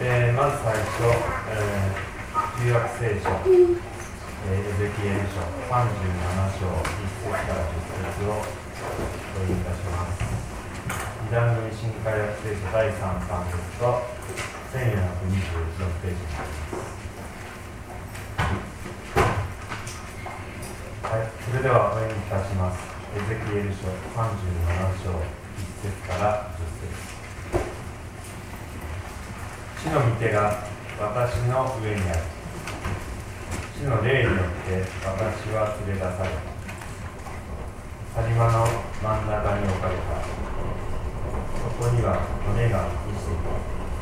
まず最初、旧約聖書、エゼキエル書37章1節から10節をお読みいたします。二段組新海約聖書第3、3節と1424ページになります。はい、それではお読みいたします。エゼキエル書37章1節から10節。主の御手が私の上にある。主の霊によって私は連れ出された。谷間の真ん中に置かれた。そこには骨が満ちていた。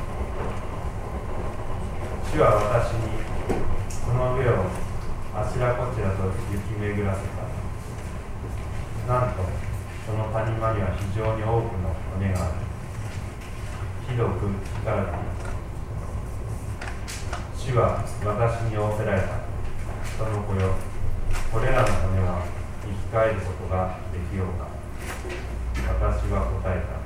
主は私にその上をあちらこちらと行き巡らせた。なんとその谷間には非常に多くの骨がある。ひどく干からびていた。主は私に仰せられた。人の子よ、これらの骨は生き返ることができようか。私は答えた。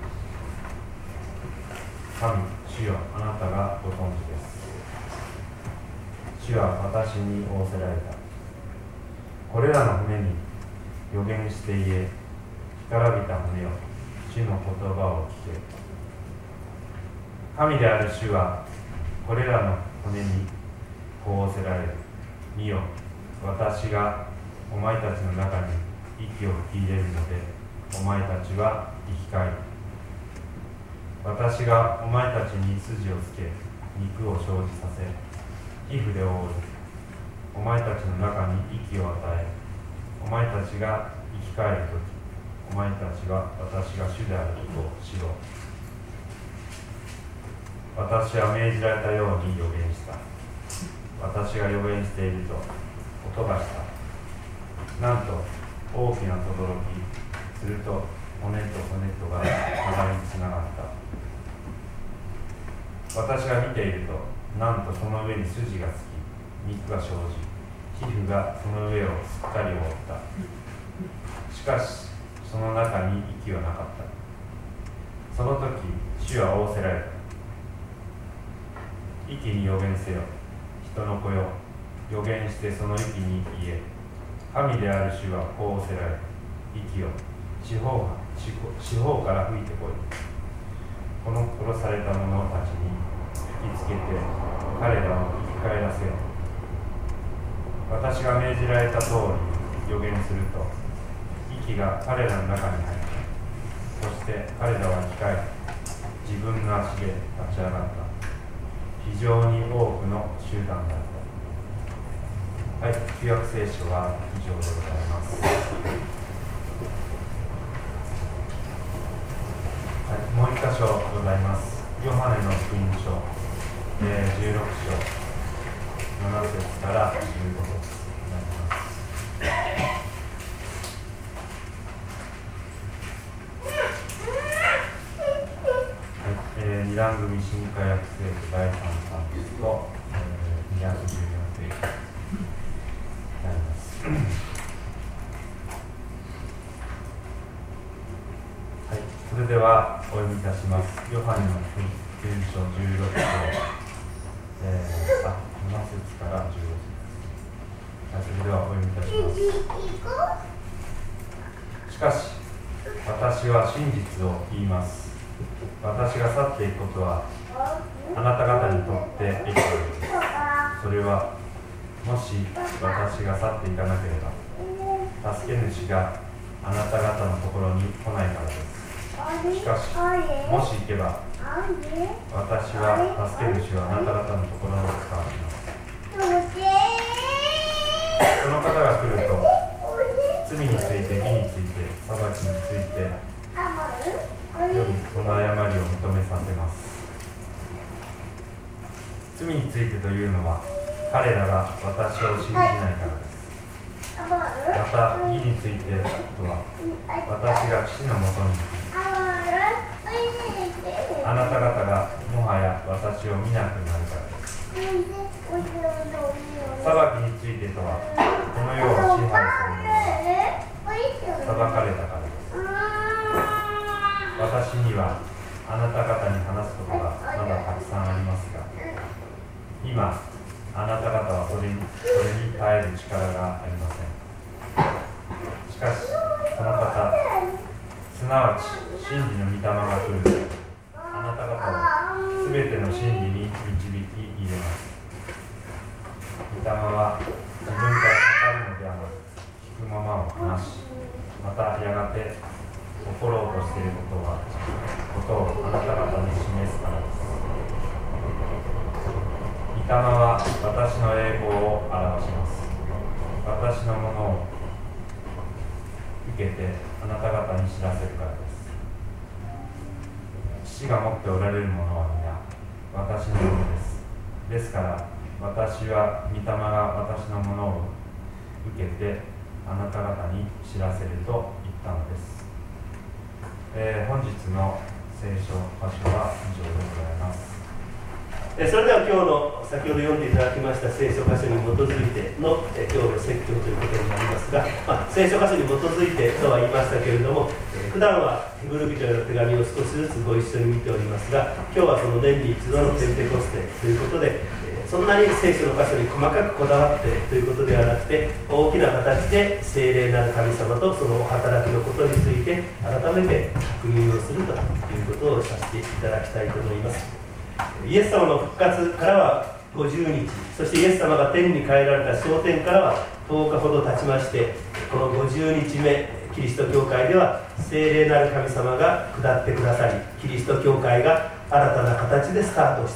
神、主よ、あなたがご存知です。主は私に仰せられた。これらの骨に予言して言え、干からびた骨よ、主の言葉を聞け。神である主はこれらの骨にこう仰せられる。見よ、私がお前たちの中に息を吹き入れるので、お前たちは生き返る。私がお前たちに筋をつけ、肉を生じさせ、皮膚で覆う。お前たちの中に息を与え、お前たちが生き返るとき、お前たちは私が主であることを知ろう。私は命じられたように予言した。私が予言していると音がした。なんと大きな轟き、すると骨と骨とが互いにつながった。私が見ていると、なんとその上に筋がつき、肉が生じ、皮膚がその上をすっかり覆った。しかしその中に息はなかった。その時主は仰せられた。息に予言せよ。人の子よ、予言してその息に言え。神である主はこう仰せられた。息を四方から吹いてこい。この殺された者たちに吹きつけて彼らを生き返らせよ。私が命じられた通り予言すると、息が彼らの中に入った。そして彼らは生き返り、自分の足で立ち上がった。非常に多くの集団だった。はい、旧約聖書は以上でございます。はい、もう一箇所ございます。ヨハネの福音書、16章7節から15節になります。二段組新海約聖書第3、3節と、214ページになります。はい、それではお読みいたします。ヨハネの福音書16章、7節から15節。はい、それではお読みいたします。しかし、私は真実を言います。私が去っていくことはあなた方にとって益です。それはもし私が去っていかなければ助け主があなた方のところに来ないからです。しかしもし行けば私は助け主はあなた方のところに使わします。その方が来ると罪について、義について、裁きについてよりその誤りを認めさせます。罪についてというのは彼らが私を信じないからです。また義についてとは私が父のもとにあなた方がもはや私を見なくなるからです。裁きについてとはこの世を支配する者が裁かれたからです。私にはあなた方に話すことがまだたくさんありますが、 今あなた方はそれに耐える力がありません。しかしその方、すなわち真理の御霊が来るとあなた方をすべての真理に導き入れます。御霊は自分から語るのではなく、聞くままを話し、またやがて起ころうとしていることをあなた方に示すからです。御霊は私の栄光を表します。私のものを受けてあなた方に知らせるからです。父が持っておられるものは皆私のものです。ですから私は御霊が私のものを受けてあなた方に知らせると言ったのです。本日の聖書箇所は以上でございます。 それでは今日の先ほど読んでいただきました聖書箇所に基づいての今日の説教ということになりますが、聖書箇所に基づいてとは言いましたけれども、普段はヘブル人への手紙を少しずつご一緒に見ておりますが、今日はその年に一度のペンテコステということで、そんなに聖書の箇所に細かくこだわってということではなくて、大きな形で聖霊なる神様とそのお働きのことについて改めて確認をするということをさせていただきたいと思います。イエス様の復活からは50日、そしてイエス様が天に帰られた昇天からは10日ほど経ちまして、この50日目、キリスト教会では聖霊なる神様が下ってくださり、キリスト教会が新たな形でスタートした。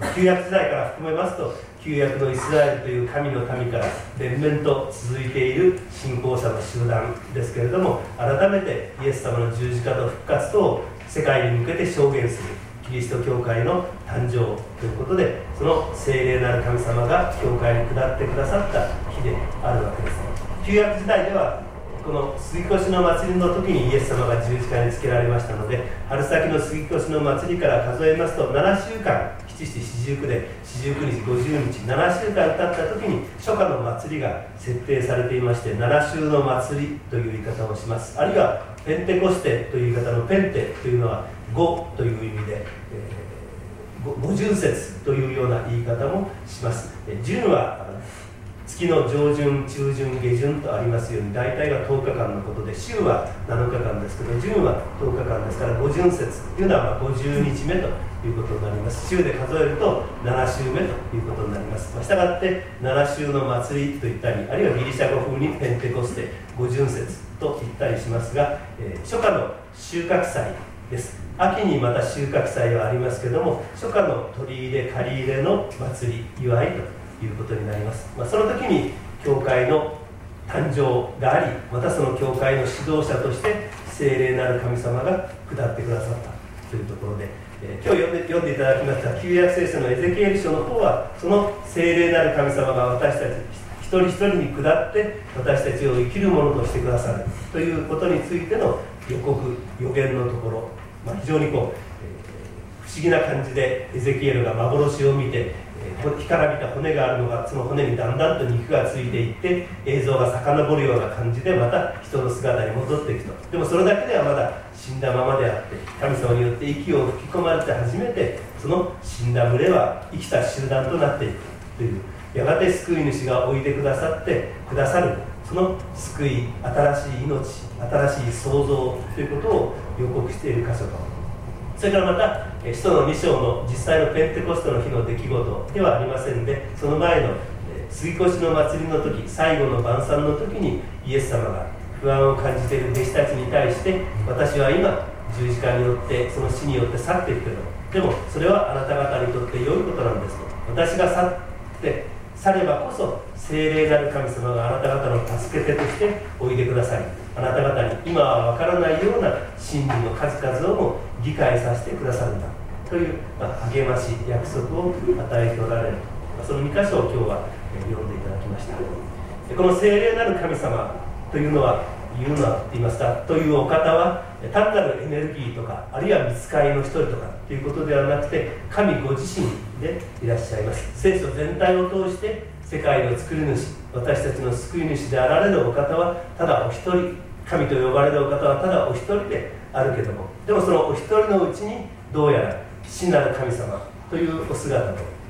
旧約時代から含めますと、旧約のイスラエルという神の民から連綿と続いている信仰者の集団ですけれども、改めてイエス様の十字架と復活とを世界に向けて証言するキリスト教会の誕生ということで、その聖霊なる神様が教会に下ってくださった日であるわけです。旧約時代ではこの杉越の祭りの時にイエス様が十字架につけられましたので、春先の杉越の祭りから数えますと7週間、七七四十九で四十九日50日、7週間経った時に初夏の祭りが設定されていまして、7週の祭りという言い方をします。あるいはペンテコステという言い方のペンテというのは5という意味で、50節というような言い方もします。順は月の上旬、中旬、下旬とありますように、大体が10日間のことで、週は7日間ですけど、順は10日間ですから、50節というのは50日目ということになります。週で数えると7週目ということになります。したがって7週の祭りといったり、あるいはギリシャ語風にペンテコステ50節と言ったりしますが、初夏の収穫祭です。秋にまた収穫祭はありますけども、初夏の取り入れ借り入れの祭り、祝いということになります。その時に教会の誕生があり、またその教会の指導者として聖霊なる神様が下ってくださったというところで、今日読んでいただきました旧約聖書のエゼキエル書の方は、その聖霊なる神様が私たち一人一人に下って私たちを生きるものとしてくださるということについての予告、予言のところ、非常に不思議な感じでエゼキエルが幻を見て、干からびた骨があるのが、その骨にだんだんと肉がついていって、映像が遡るような感じでまた人の姿に戻っていくと。でもそれだけではまだ死んだままであって、神様によって息を吹き込まれて初めてその死んだ群れは生きた集団となっていくという、やがて救い主がおいでくださってくださる、その救い、新しい命、新しい創造ということを予告している箇所と、それからまた使徒の2章の実際のペンテコステの日の出来事ではありませんで、その前の杉越の祭りの時、最後の晩餐の時にイエス様が不安を感じている弟子たちに対して、私は今十字架によってその死によって去っていくけど、でもそれはあなた方にとって良いことなんですと。私が去ればこそ聖霊なる神様があなた方の助け手としておいでくださり、あなた方に今は分からないような真理の数々をも理解させてくださるんだという、励まし約束を与えておられる、その2箇所を今日は読んでいただきました。この聖霊なる神様というのは、言うのはと言いますか、というお方は単なるエネルギーとか、あるいは御使いの一人とかということではなくて、神ご自身でいらっしゃいます。聖書全体を通して世界の作り主、私たちの救い主であられるお方はただお一人、神と呼ばれるお方はただお一人であるけども、でもそのお一人のうちにどうやら父なる神様というお姿と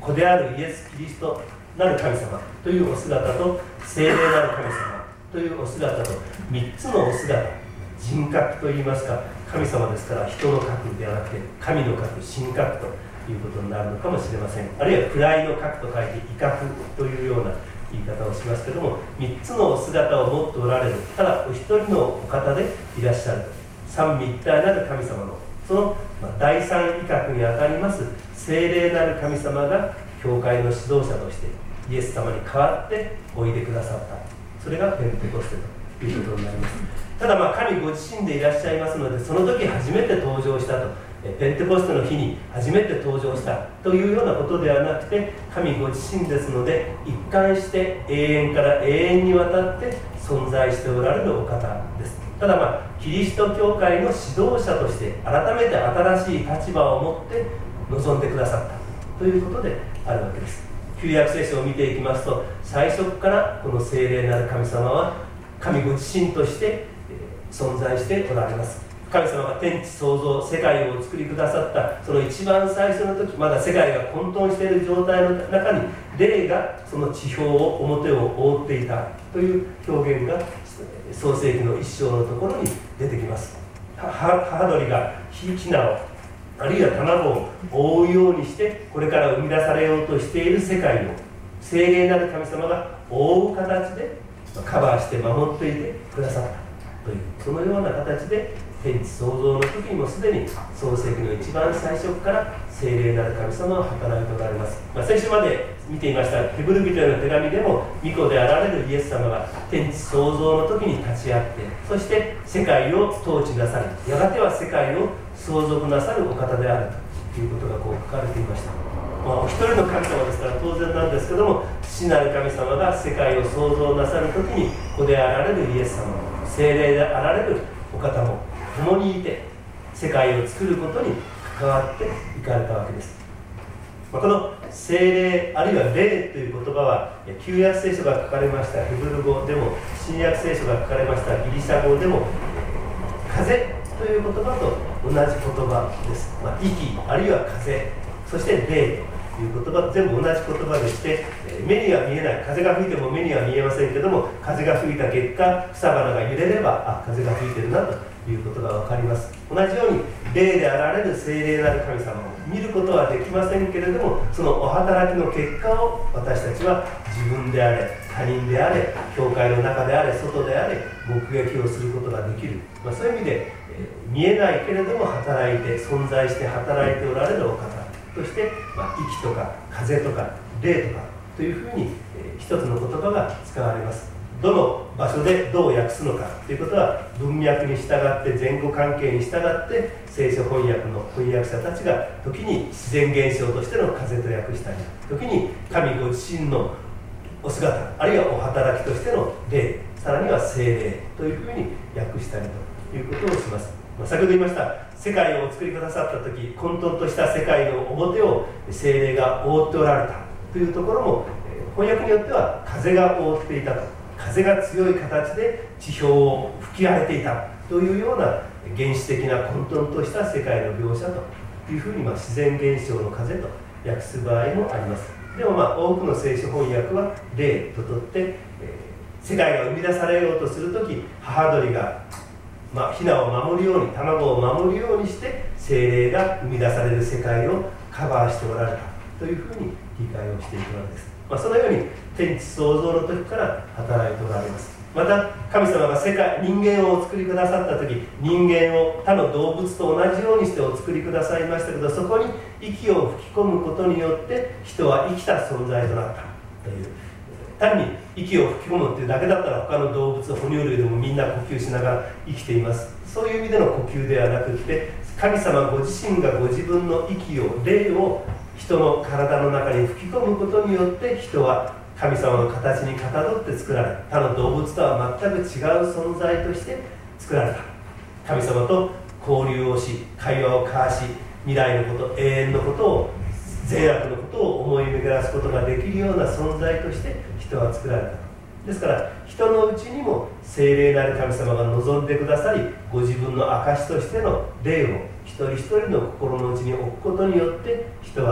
子であるイエス・キリストなる神様というお姿と、聖霊なる神様というお姿と、3つのお姿、人格といいますか、神様ですから人の格ではなくて神の格、神格ということになるのかもしれません。あるいは位の格と書いて威嚇というような言い方をしますけども、3つのお姿を持っておられる、ただお一人のお方でいらっしゃる三位一体なる神様の、その第三威嚇にあたります聖霊なる神様が教会の指導者としてイエス様に代わっておいでくださった。それがペンテコステということになります。ただ神ご自身でいらっしゃいますので、その時初めて登場したと、ペンテコステの日に初めて登場したというようなことではなくて、神ご自身ですので、一貫して永遠から永遠にわたって存在しておられるお方です。ただキリスト教会の指導者として改めて新しい立場を持って臨んでくださったということであるわけです。旧約聖書を見ていきますと、最初からこの聖霊なる神様は神ご自身として存在しておられます。神様が天地創造、世界をお作りくださったその一番最初の時、まだ世界が混沌している状態の中に霊がその地表を、表を覆っていたという表現が創世記の一章のところに出てきます。母鳥がヒナを、あるいは卵を覆うようにしてこれから生み出されようとしている世界を聖霊なる神様が覆う形でカバーして守っていてくださったという、そのような形で天地創造の時にもすでに創世記の一番最初から聖霊なる神様は働いておられます。先週まで見ていましたヘブル人への手紙でも、御子であられるイエス様が天地創造の時に立ち会って、そして世界を統治なさり、やがては世界を相続なさるお方であるということがこう書かれていました。お一人の神様ですから当然なんですけども、父なる神様が世界を創造なさる時に子であられるイエス様、聖霊であられるお方も共にいて世界を作ることに関わっていかれたわけです。この聖霊あるいは霊という言葉は、旧約聖書が書かれましたヘブル語でも、新約聖書が書かれましたギリシャ語でも、風という言葉と同じ言葉です。息あるいは風、そして霊という言葉、全部同じ言葉でして、目には見えない、風が吹いても目には見えませんけども、風が吹いた結果草花が揺れれば風が吹いてるなということが分かります。同じように霊であられる聖霊なる神様を見ることはできませんけれども、そのお働きの結果を私たちは自分であれ他人であれ教会の中であれ外であれ目撃をすることができる、そういう意味で、見えないけれども働いて存在して働いておられるお方として、息とか風とか霊とかというふうに、一つの言葉が使われます。どの場所でどう訳すのかということは文脈に従って前後関係に従って聖書翻訳の翻訳者たちが時に自然現象としての風と訳したり、時に神ご自身のお姿あるいはお働きとしての霊、さらには聖霊というふうに訳したりということをします。先ほど言いました世界をお作りくださった時、混沌とした世界の表を聖霊が覆っておられたというところも、翻訳によっては風が覆っていたと、風が強い形で地表を吹き荒れていたというような原始的な混沌とした世界の描写というふうに、自然現象の風と訳す場合もあります。でも多くの聖書翻訳は霊ととって、世界が生み出されようとするとき母鳥が、ヒナを守るように卵を守るようにして聖霊が生み出される世界をカバーしておられたというふうに理解をしていくわけです。そのように天地創造の時から働いておられます。また神様が人間をお作りくださった時、人間を他の動物と同じようにしてお作りくださいましたけど、そこに息を吹き込むことによって人は生きた存在となったという、単に息を吹き込むというだけだったら他の動物、哺乳類でもみんな呼吸しながら生きています。そういう意味での呼吸ではなくて、神様ご自身がご自分の息を、霊を人の体の中に吹き込むことによって人は神様の形にかたどって作られ、他の動物とは全く違う存在として作られた。神様と交流をし、会話を交わし、未来のこと、永遠のことを、善悪のことを思い巡らすことができるような存在として人は作られた。ですから人のうちにも聖霊なる神様が望んでくださり、ご自分の証としての霊を一人一人の心の内に置くことによって人は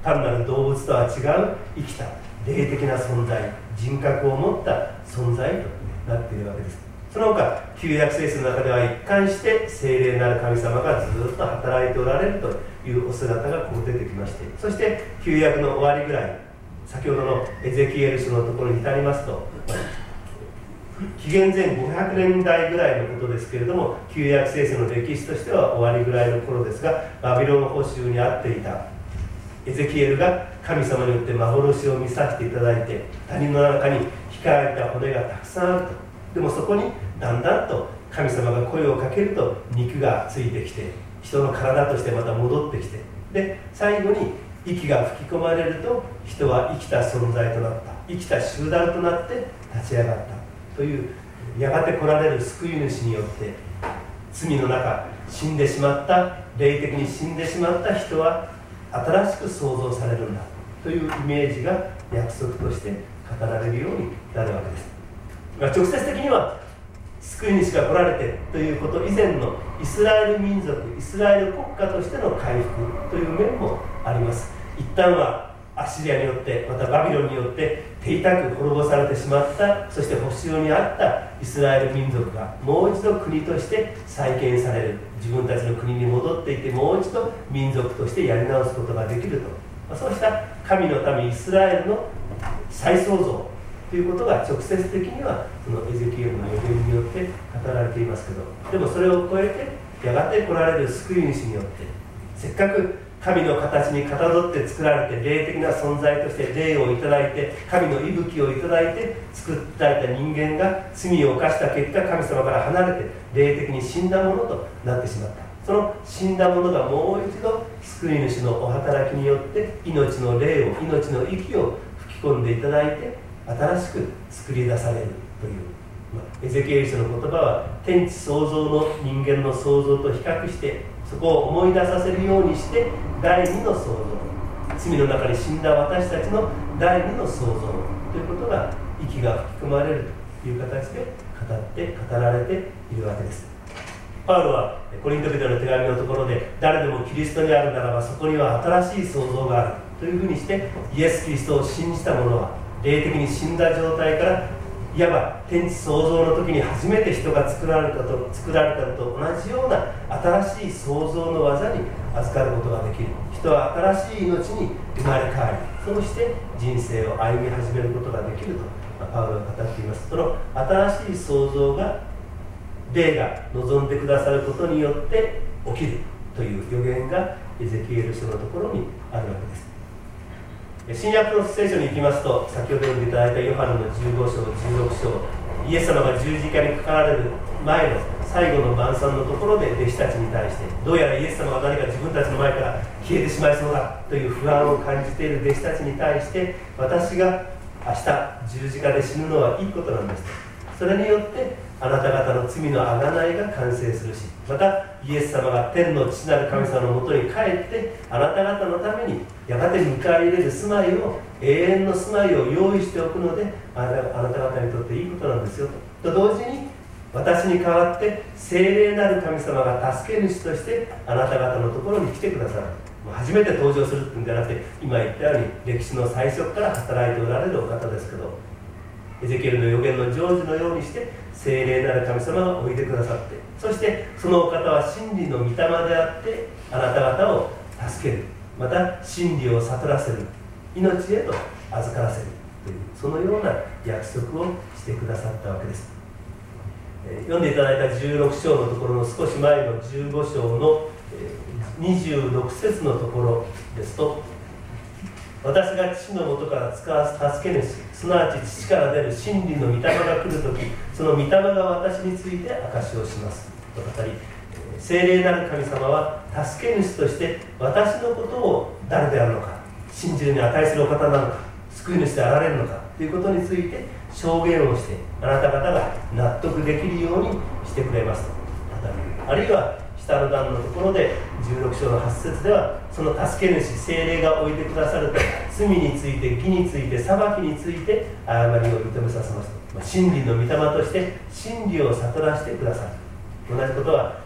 単なる動物とは違う生きた霊的な存在、人格を持った存在となっているわけです。その他旧約聖書の中では一貫して聖霊なる神様がずっと働いておられるというお姿がこう出てきまして、そして旧約の終わりぐらい、先ほどのエゼキエル書のところに至りますと、紀元前500年代ぐらいのことですけれども、旧約聖書の歴史としては終わりぐらいの頃ですが、バビロン捕囚にあっていたエゼキエルが神様によって幻を見させていただいて、谷の中に控えた骨がたくさんあると。でもそこにだんだんと神様が声をかけると肉がついてきて、人の体としてまた戻ってきて、で最後に息が吹き込まれると人は生きた存在となった、生きた集団となって立ち上がったという、やがて来られる救い主によって罪の中死んでしまった、霊的に死んでしまった人は新しく創造されるんだというイメージが約束として語られるようになるわけです。直接的には救い主が来られてということ以前のイスラエル民族、イスラエル国家としての回復という面もあります。一旦はアッシリアによって、またバビロンによって手痛く滅ぼされてしまった、そして捕囚にあったイスラエル民族がもう一度国として再建される、自分たちの国に戻っていてもう一度民族としてやり直すことができると、そうした神の民イスラエルの再創造ということが直接的にはそのエゼキエルの予言によって語られていますけど、でもそれを超えてやがて来られる救い主によって、せっかく神の形にかたどって作られて霊的な存在として霊をいただいて、神の息吹をいただいて作られた人間が罪を犯した結果、神様から離れて霊的に死んだものとなってしまった。その死んだものがもう一度救い主のお働きによって命の霊を、命の息を吹き込んでいただいて新しく作り出されるという、エゼキエル書の言葉は天地創造の人間の創造と比較して、そこを思い出させるようにして第二の創造、罪の中に死んだ私たちの第二の創造ということが息が吹き込まれるという形で語られているわけです。パウロはコリント人の手紙のところで、誰でもキリストにあるならばそこには新しい創造があるというふうにして、イエス・キリストを信じた者は霊的に死んだ状態からいわば天地創造の時に初めて人が作られたのと同じような新しい創造の技に預かることができる。人は新しい命に生まれ変わり、そうして人生を歩み始めることができると、パウロは語っています。その新しい創造が霊が望んでくださることによって起きるという予言がエゼキエル書のところにあるわけです。新約の聖書に行きますと、先ほど読んでいただいたヨハネの15章、16章、イエス様が十字架にかかられる前の最後の晩餐のところで弟子たちに対して、どうやらイエス様が何か自分たちの前から消えてしまいそうだという不安を感じている弟子たちに対して、私が明日十字架で死ぬのはいいことなんですと。それによってあなた方の罪の贖いが完成するし、またイエス様が天の父なる神様のもとに帰ってあなた方のためにやがて迎え入れる住まいを、永遠の住まいを用意しておくので、あなた方にとっていいことなんですよと同時に、私に代わって聖霊なる神様が助け主としてあなた方のところに来てくださる。初めて登場するっていうんじゃなくて、今言ったように歴史の最初から働いておられるお方ですけど、エゼキエルの予言の成就のようにして聖霊なる神様がおいでくださって、そしてそのお方は真理の御霊であってあなた方を助ける、また真理を悟らせる、命へと預からせるという、そのような約束をしてくださったわけです。読んでいただいた16章のところの少し前の15章の26節のところですと、私が父のもとから使わす助け主、すなわち父から出る真理の御霊が来るとき、その御霊が私について証しをしますと語り、聖霊なる神様は助け主として私のことを誰であるのか、信じるに値するお方なのか、救い主であられるのかということについて証言をして、あなた方が納得できるようにしてくれますと語る。あるいは下の段のところで16章の8節では、その助け主聖霊がおいてくださると、罪について義について裁きについて誤りを認めさせますと、真理の御霊として真理を悟らせてくださる。同じことは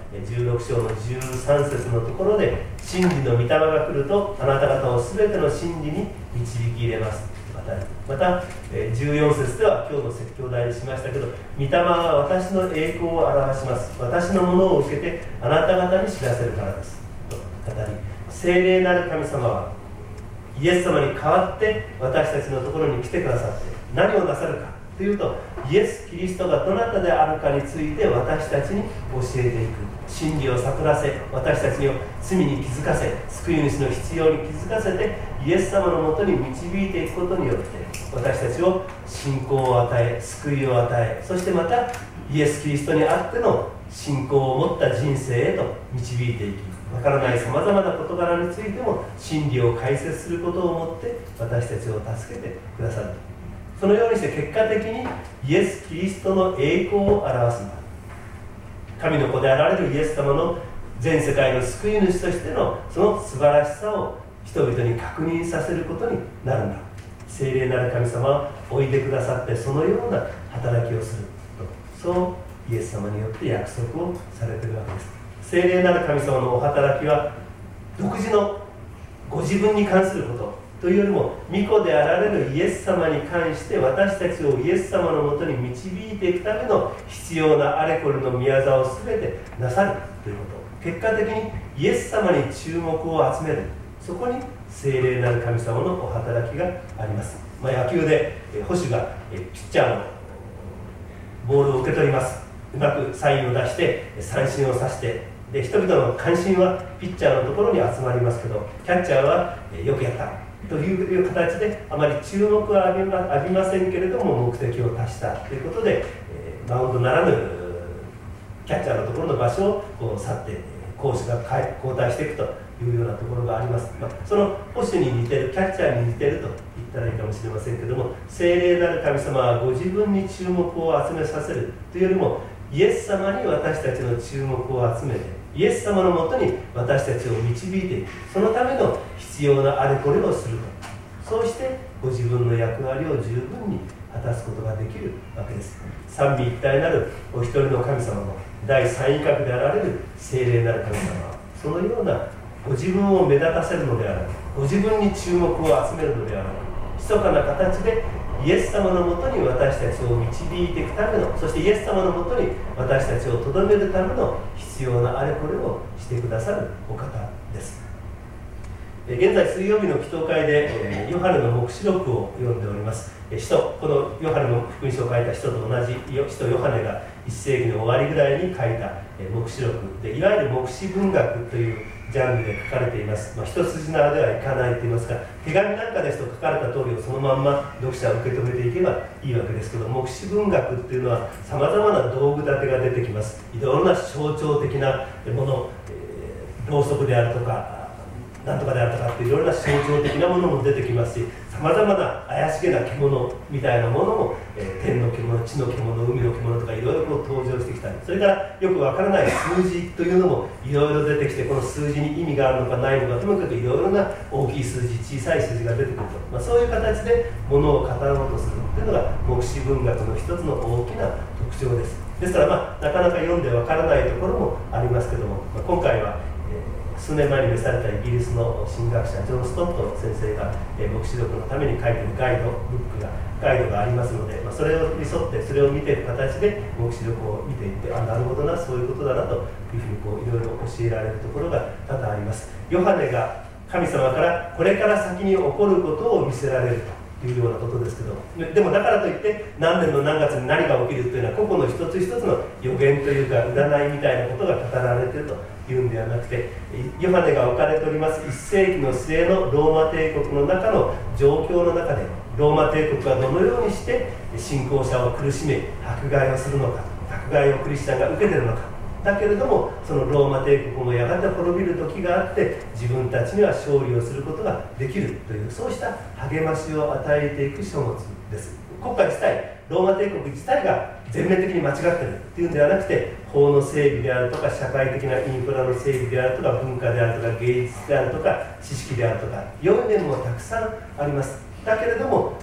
16章の13節のところで、真理の御霊が来るとあなた方をすべての真理に導き入れます。また14節では今日の説教題にしましたけど、御霊は私の栄光を表します。私のものを受けてあなた方に知らせるからですと語り、聖霊なる神様はイエス様に代わって私たちのところに来てくださって、何をなさるかというと、イエス・キリストがどなたであるかについて私たちに教えていく、真理を悟らせ、私たちを罪に気づかせ、救い主の必要に気づかせて、イエス様のもとに導いていくことによって、私たちを信仰を与え、救いを与え、そしてまたイエス・キリストにあっての信仰を持った人生へと導いていき、わからないさまざまな事柄についても真理を解説することをもって私たちを助けてくださる。そのようにして結果的にイエス・キリストの栄光を表すんだ。神の子であられるイエス様の全世界の救い主としてのその素晴らしさを人々に確認させることになるんだ。聖霊なる神様はおいでくださってそのような働きをすると、そうイエス様によって約束をされているわけです。聖霊なる神様のお働きは独自のご自分に関することというよりも、御子であられるイエス様に関して私たちをイエス様のもとに導いていくための必要なあれこれの御業を全てなさるということ、結果的にイエス様に注目を集める、そこに聖霊なる神様のお働きがあります。野球で捕手がピッチャーのボールを受け取ります。うまくサインを出して三振を刺して、で人々の関心はピッチャーのところに集まりますけど、キャッチャーはよくやったという形であまり注目は浴びませんけれども目的を達したということで、マウンドならぬキャッチャーのところの場所を去って攻守が交代していくというようなところがあります。その捕手に似てる、キャッチャーに似てると言ったらいいかもしれませんけども、聖霊なる神様はご自分に注目を集めさせるというよりも、イエス様に私たちの注目を集めて、イエス様のもとに私たちを導いていく、そのための必要なあれこれをすると、そうしてご自分の役割を十分に果たすことができるわけです。三位一体なるお一人の神様の第三位格であられる聖霊なる神様は、そのようなご自分を目立たせるのであらず、ご自分に注目を集めるのであらず、密かな形でイエス様のもとに私たちを導いていくための、そしてイエス様のもとに私たちをとどめるための必要なあれこれをしてくださるお方です。現在水曜日の祈祷会でヨハネの黙示録を読んでおります。このヨハネの福音書を書いた人と同じ使徒ヨハネが1世紀の終わりぐらいに書いた黙示録で、いわゆる黙示文学というジャンルで書かれています。一筋縄ではいかないと言いますか、手紙なんかですと書かれた通りをそのまんま読者は受け止めていけばいいわけですけど、黙示文学っていうのはさまざまな道具立てが出てきます。いろんな象徴的なもの、ろうそくであるとかなんとかであるとかっていろいろな象徴的なものも出てきますし、さまざまな怪しげな獣みたいなものも、天の獣、地の獣、海の獣とかいろいろ登場してきたり、それからよくわからない数字というのもいろいろ出てきて、この数字に意味があるのかないのか、ともかくいろいろな大きい数字、小さい数字が出てくると、そういう形でものを語ろうとするというのが黙示文学の一つの大きな特徴です。ですから、なかなか読んでわからないところもありますけども、今回は数年前に召されたイギリスの神学者ジョン・ストット先生が黙示録のために書いているガイドがありますので、それをに沿ってそれを見ている形で黙示録を見ていって、なるほどな、そういうことだなというふうにいろいろ教えられるところが多々あります。ヨハネが神様からこれから先に起こることを見せられるというようなことですけど、でもだからといって何年の何月に何が起きるというのは個々の一つ一つの予言というか占いみたいなことが語られているというんではなくて、ヨハネが置かれております1世紀の末のローマ帝国の中の状況の中で、ローマ帝国はどのようにして信仰者を苦しめ迫害をするのか、迫害をクリスチャンが受けているのか、だけれどもそのローマ帝国もやがて滅びる時があって自分たちには勝利をすることができるという、そうした励ましを与えていく書物です。国家自体、ローマ帝国自体が全面的に間違っているというんではなくて、法の整備であるとか社会的なインフラの整備であるとか文化であるとか芸術であるとか知識であるとか良い面もたくさんあります。だけれども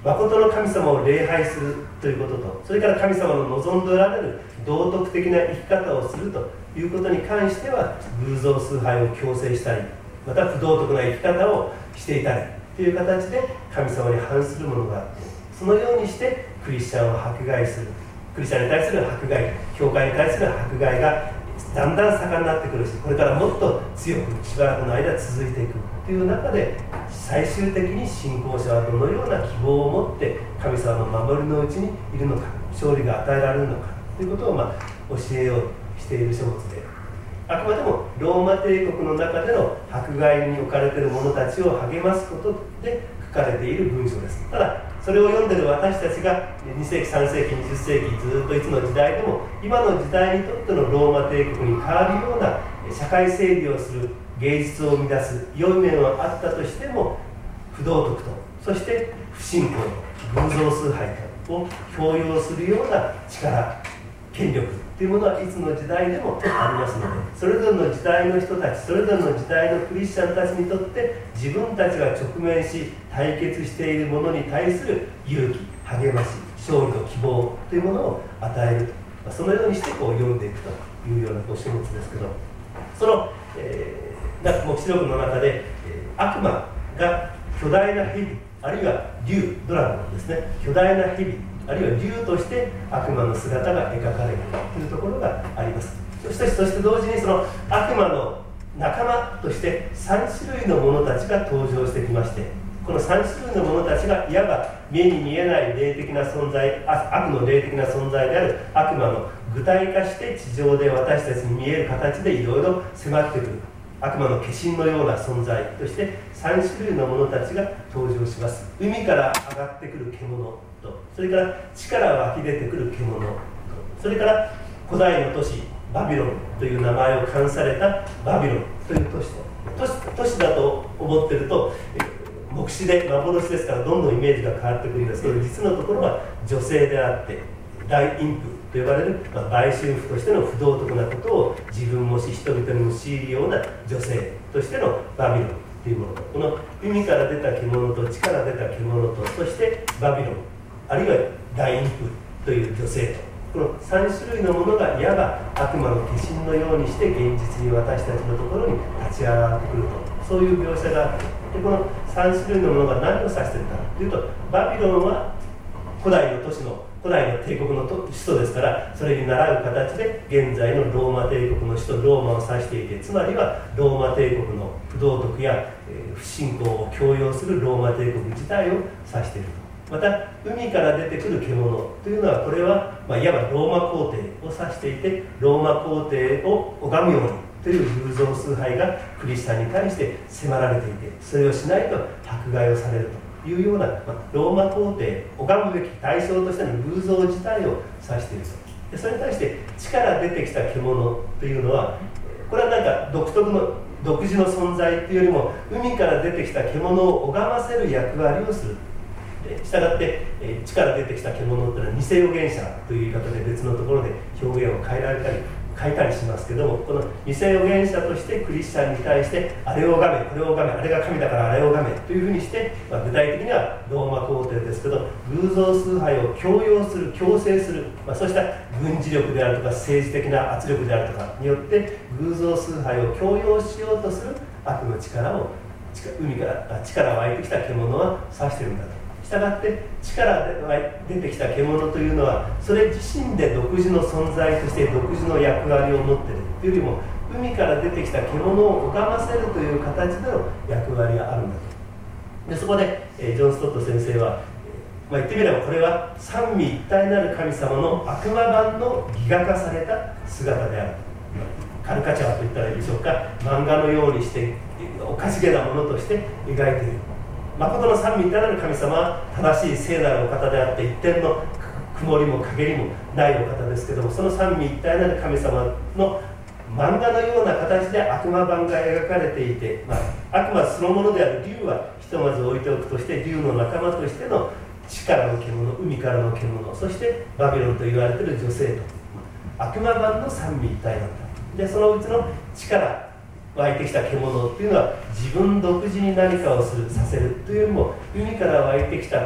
誠の神様を礼拝するということと、それから神様の望んでおられる道徳的な生き方をするということに関しては偶像崇拝を強制したり、また不道徳な生き方をしていたりという形で神様に反するものがあって、そのようにしてクリスチャンを迫害する、クリスチャンに対する迫害、教会に対する迫害がだんだん盛んになってくるし、これからもっと強くしばらくの間続いていくという中で、最終的に信仰者はどのような希望を持って神様の守りのうちにいるのか、勝利が与えられるのかということを教えようとしている書物で、あくまでもローマ帝国の中での迫害に置かれている者たちを励ますことで書かれている文章です。ただそれを読んでいる私たちが2世紀3世紀20世紀ずっといつの時代でも今の時代にとってのローマ帝国に変わるような社会整理をする、芸術を生み出す良い面はあったとしても、不道徳とそして不信仰、偶像崇拝を強要するような力、権力というものはいつの時代でもありますので、それぞれの時代の人たち、それぞれの時代のクリスチャンたちにとって自分たちが直面し対決しているものに対する勇気、励まし、勝利の希望というものを与えると、そのようにして読んでいくというような書物ですけど、その、黙示録の中で、悪魔が巨大な蛇、あるいは竜、ドラゴンですね、巨大な蛇あるいは竜として悪魔の姿が描かれるというところがあります。そして同時にその悪魔の仲間として3種類の者たちが登場してきまして、この3種類の者たちがいわば目に見えない霊的な存在、悪の霊的な存在である悪魔の具体化して地上で私たちに見える形でいろいろ迫ってくる悪魔の化身のような存在として3種類の者たちが登場します。海から上がってくる獣と、それから地から湧き出てくる獣と、それから古代の都市バビロンという名前を冠されたバビロンという都市だと思ってると、目視で幻ですからどんどんイメージが変わってくるんですけど、実のところは女性であって大陰婦と呼ばれる、売春婦としての不道徳なことを自分もし人々にも強いるような女性としてのバビロンというものと、この海から出た獣と地から出た獣と、そしてバビロンあるいは大陰婦という女性と、この3種類のものがいわば悪魔の化身のようにして現実に私たちのところに立ち上がってくると、そういう描写があって、この3種類のものが何を指しているかというと、バビロンは古代の帝国の首都ですから、それに倣う形で現在のローマ帝国の首都ローマを指していて、つまりはローマ帝国の不道徳や不信仰を強要するローマ帝国自体を指していると。また海から出てくる獣というのは、これはいわばローマ皇帝を指していて、ローマ皇帝を拝むようにという偶像崇拝がクリスチャンに対して迫られていて、それをしないと迫害をされるというような、ローマ皇帝、拝むべき対象としての偶像自体を指していると。でそれに対して地から出てきた獣というのは、これはなんか独自の存在というよりも、海から出てきた獣を拝ませる役割をする。したがって、地から出てきた獣というのは偽預言者という言い方で別のところで表現を変えたりしますけども、この偽預言者としてクリスチャンに対してあれを拝め、これを拝め、あれが神だからあれを拝めというふうにして、具体的にはローマ皇帝ですけど、偶像崇拝を強要する、強制する、そうした軍事力であるとか政治的な圧力であるとかによって偶像崇拝を強要しようとする悪の力を地から湧いてきた獣は指しているんだと。したがって地から出てきた獣というのは、それ自身で独自の存在として独自の役割を持っているというよりも、海から出てきた獣を拝ませるという形での役割があるんだと。でそこで、ジョン・ストット先生は、言ってみればこれは三位一体なる神様の悪魔版のギガ化された姿であると。カルカチャーと言ったらいいでしょうか、漫画のようにしておかしげなものとして描いている。誠の三位一体なる神様は正しい聖なるお方であって、一点の曇りも陰りもないお方ですけども、その三位一体なる神様の漫画のような形で悪魔版が描かれていて、悪魔そのものである竜はひとまず置いておくとして、竜の仲間としての地からの獣、海からの獣、そしてバビロンと言われている女性と、悪魔版の三位一体なんだ。でそのうちの地から湧いてきた獣っていうのは、自分独自に何かをさせるというよりも、海から湧いてきた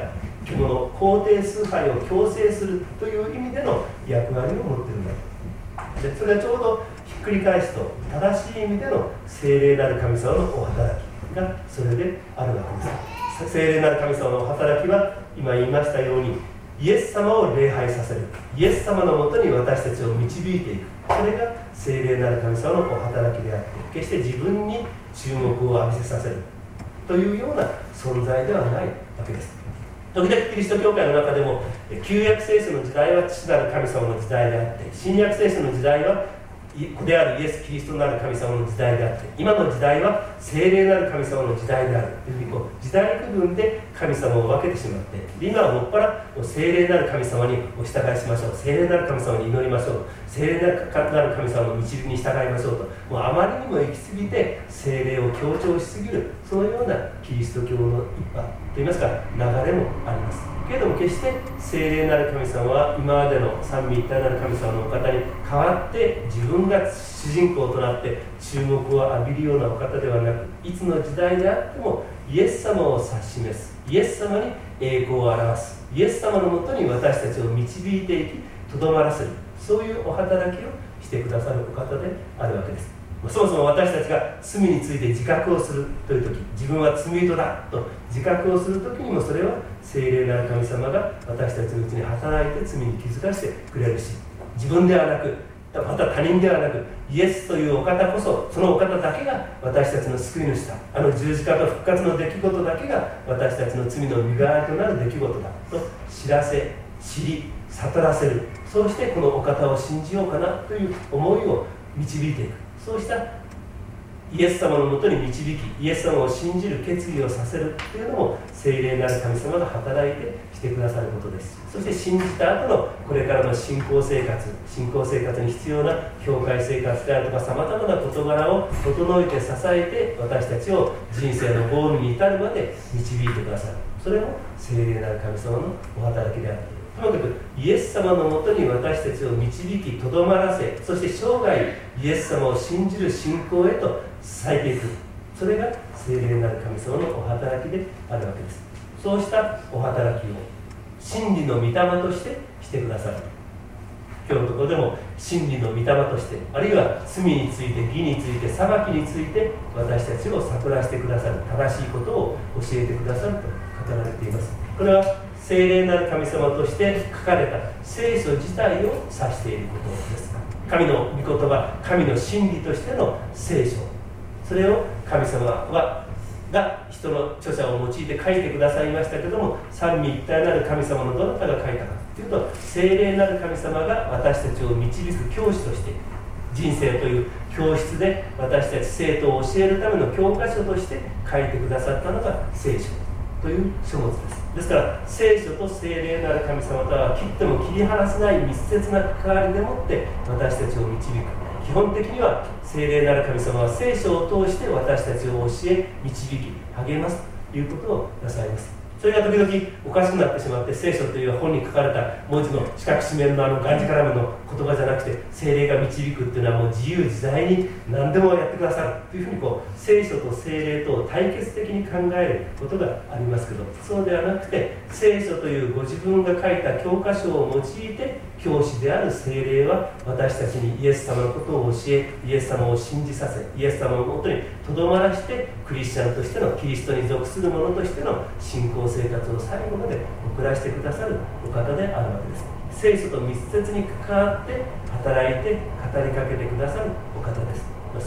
生き物皇帝崇拝を強制するという意味での役割を持っているんだと。でそれはちょうどひっくり返すと正しい意味での聖霊なる神様のお働きがそれであるわけです。聖霊なる神様のお働きは今言いましたようにイエス様を礼拝させる、イエス様のもとに私たちを導いていく、それが聖霊なる神様のお働きであって、決して自分に注目を浴びせさせるというような存在ではないわけです。時々キリスト教会の中でも旧約聖書の時代は父なる神様の時代であって、新約聖書の時代は子であるイエス・キリストなる神様の時代であって、今の時代は聖霊なる神様の時代であるというふうに時代区分で神様を分けてしまって、で今はもっぱら聖霊なる神様にお従いしましょう、聖霊なる神様に祈りましょう、聖霊なる神様の導きに従いましょうと、もうあまりにも行き過ぎて聖霊を強調しすぎる、そのようなキリスト教の一派といいますか流れもあります。けれども決して聖霊なる神様は今までの三位一体なる神様のお方に代わって自分が主人公となって注目を浴びるようなお方ではなく、いつの時代であってもイエス様を指し示す、イエス様に栄光を表す、イエス様のもとに私たちを導いていきとどまらせる、そういうお働きをしてくださるお方であるわけです。そもそも私たちが罪について自覚をするという時、自分は罪人だと自覚をする時にも、それは聖霊なる神様が私たちのうちに働いて罪に気づかせてくれるし、自分ではなくまた他人ではなくイエスというお方こそ、そのお方だけが私たちの救い主だ、あの十字架と復活の出来事だけが私たちの罪の身代わりとなる出来事だと知らせ、知り、悟らせる、そうしてこのお方を信じようかなという思いを導いていく、そうしたイエス様のもとに導き、イエス様を信じる決意をさせるというのも聖霊なる神様が働いてしてくださることです。そして信じた後のこれからの信仰生活に必要な教会生活であるとかさまざまな事柄を整えて支えて私たちを人生のゴールに至るまで導いてくださる、それも聖霊なる神様のお働きである。とにかくイエス様のもとに私たちを導きとどまらせ、そして生涯イエス様を信じる信仰へと伝えていく、それが聖霊なる神様のお働きであるわけです。そうしたお働きを真理の御霊としてしてくださる。今日のところでも真理の御霊として、あるいは罪について、義について、裁きについて私たちを悟らせてくださる、正しいことを教えてくださると語られています。これは聖霊なる神様として書かれた聖書自体を指していることです。神の御言葉、神の真理としての聖書、それを神様が人の著者を用いて書いてくださいましたけども、三位一体なる神様のどなたが書いたかというと、聖霊なる神様が私たちを導く教師として、人生という教室で私たち生徒を教えるための教科書として書いてくださったのが聖書という書物です。ですから聖書と聖霊なる神様とは切っても切り離せない密接な関わりでもって私たちを導く。基本的には聖霊なる神様は聖書を通して私たちを教え、導き、励ますということをなさいます。それが時々おかしくなってしまって、聖書という本に書かれた文字の四角四面のがんじからめの言葉じゃなくて、聖霊が導くっていうのはもう自由自在に何でもやってくださるというふうに聖書と聖霊と対決的に考えることがありますけど、そうではなくて、聖書というご自分が書いた教科書を用いて教師である聖霊は私たちにイエス様のことを教え、イエス様を信じさせ、イエス様のもとにとどまらして、クリスチャンとしての、キリストに属する者としての信仰生活を最後まで送らせてくださるお方であるわけです。聖書と密接に関わって働いて語りかけてくださるお方です。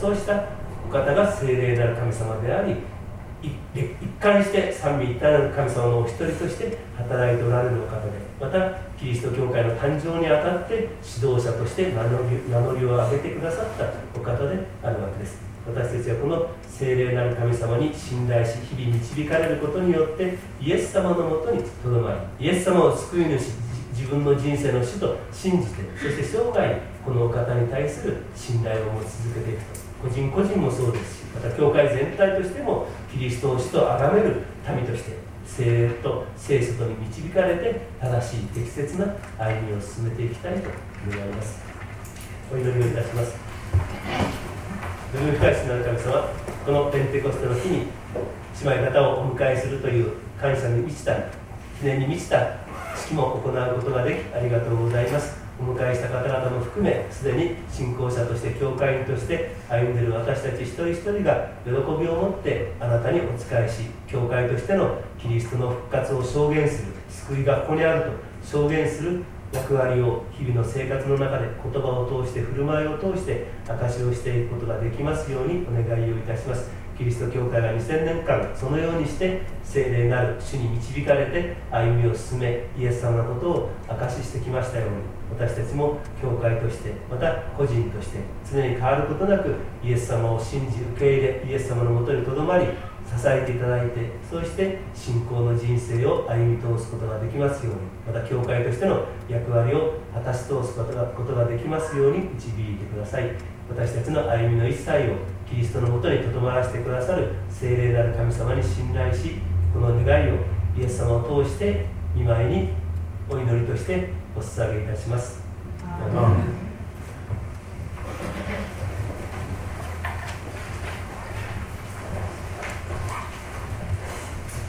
そうしたお方が聖霊なる神様であり、一貫して三位一体なる神様のお一人として働いておられるお方で、またキリスト教会の誕生にあたって指導者として名乗りを上げてくださったお方であるわけです。私たちはこの聖霊なる神様に信頼し、日々導かれることによってイエス様のもとにとどまり、イエス様を救い主、自分の人生の主と信じて、そして生涯このお方に対する信頼を持ち続けていくと、個人個人もそうですし、また教会全体としてもキリストを主と崇める民として聖霊と聖書とに導かれて正しい適切な歩みを進めていきたいと願います。お祈りをいたします。恵み深い主なる神様、このペンテコステの日に姉妹方をお迎えするという感謝に満ちた記念に満ちた式も行うことができありがとうございます。お迎えした方々も含め、すでに信仰者として教会員として歩んでいる私たち一人一人が喜びを持ってあなたにお仕えし、教会としてのキリストの復活を証言する、救いがここにあると証言する役割を日々の生活の中で言葉を通して振る舞いを通して証しをしていくことができますようにお願いをいたします。キリスト教会が2000年間そのようにして聖霊なる主に導かれて歩みを進め、イエス様のことを証ししてきましたように、私たちも教会としてまた個人として常に変わることなくイエス様を信じ受け入れ、イエス様のもとにとどまり支えていただいて、そして信仰の人生を歩み通すことができますように、また教会としての役割を果たし通すことができますように導いてください。私たちの歩みの一切をキリストのもとにとどまらせてくださる聖霊なる神様に信頼し、この願いをイエス様を通して御前にお祈りとしてお捧げいたします。アーメン。